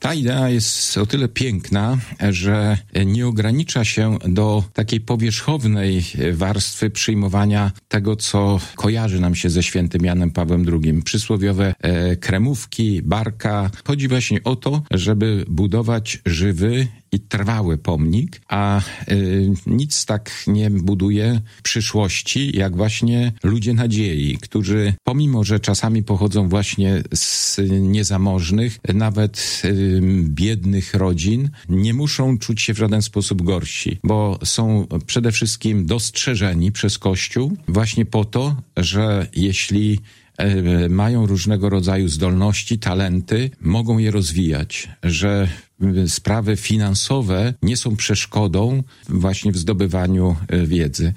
Ta idea jest o tyle piękna, że nie ogranicza się do takiej powierzchownej warstwy przyjmowania tego, co kojarzy nam się ze świętym Janem Pawłem II. Przysłowiowe kremówki, barka. Chodzi właśnie o to, żeby budować żywy i trwały pomnik, a nic tak nie buduje przyszłości, jak właśnie ludzie nadziei, którzy pomimo, że czasami pochodzą właśnie z niezamożnych, nawet biednych rodzin, nie muszą czuć się w żaden sposób gorsi, bo są przede wszystkim dostrzeżeni przez Kościół właśnie po to, że jeśli mają różnego rodzaju zdolności, talenty, mogą je rozwijać, że sprawy finansowe nie są przeszkodą właśnie w zdobywaniu wiedzy.